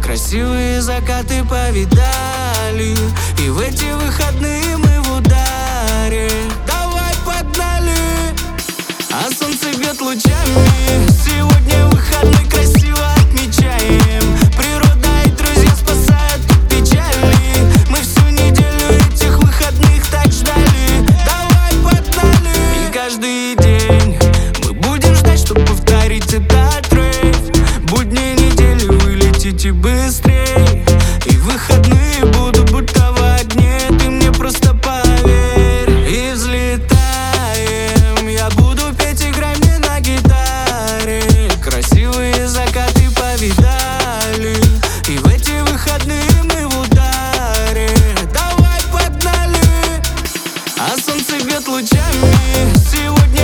Красивые закаты повидали, и в эти выходные мы в ударе. Давай погнали! А солнце бьет лучами. Сегодня выходной, красиво отмечаем. Природа и друзья спасают от печали. Мы всю неделю этих выходных так ждали. Давай погнали! И каждый день мы будем ждать, чтобы повторить этот рейв. Будни недели, вы летите быстрей, и выходные будут будто в огне. Ты мне просто поверь. И взлетаем, я буду петь, играй мне на гитаре. Красивые закаты повидали, и в эти выходные мы в ударе. Давай погнали! А солнце бьет лучами. Сегодня